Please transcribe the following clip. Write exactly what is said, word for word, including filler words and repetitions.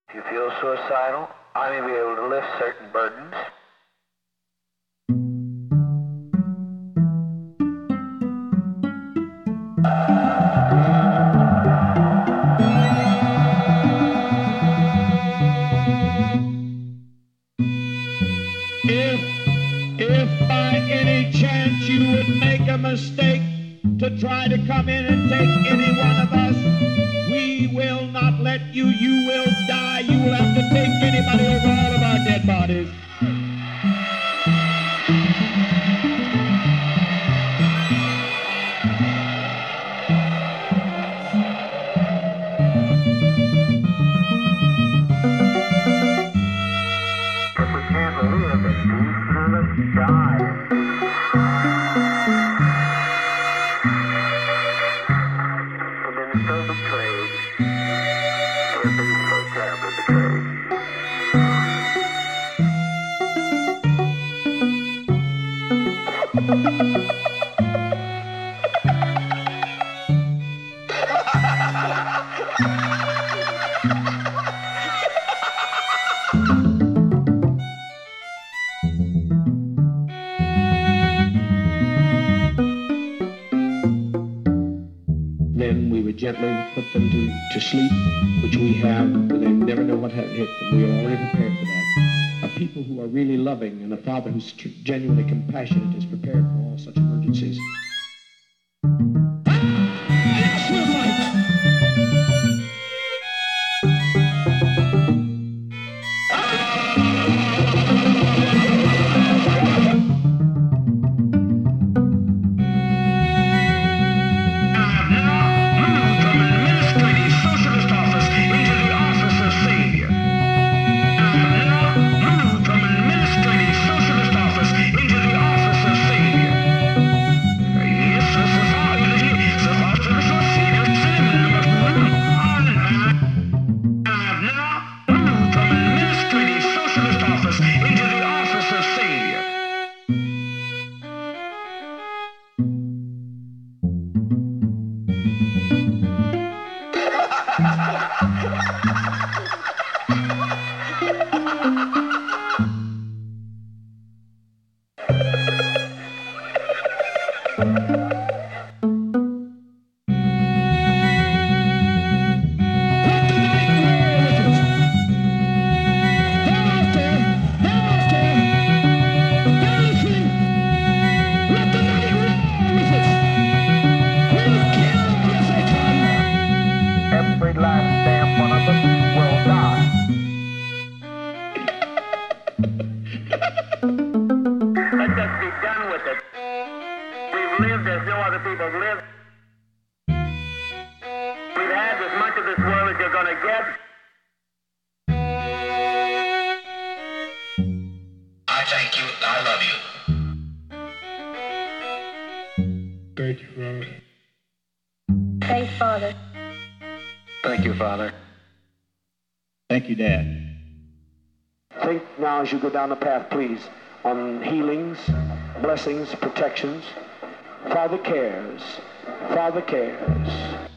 If you feel suicidal, I may be able to lift certain burdens. If, if by any chance you would make a mistake to try to come in and take any one of us, we will not let you. You will die. You will have to take anybody over all of our dead bodies. If we can't live in peace, let us die in peace. The ministers of trade, for these so terribly betrayed. Then we would gently put them to, to sleep, which we have, but they never know what had hit them. We are already prepared for that. A people who are really loving and a father who's tr- genuinely compassionate is prepared for all such emergencies. Every last damn one of them will die. Let's just be done with it. We've lived as no other people have lived. We've had as much of this world as you're gonna get. I thank you. I love you. Thank you, Father. Thanks, Father. Thank you, Father. Thank you, Dad. Think now as you go down the path, please, on healings, blessings, protections. Father cares. Father cares.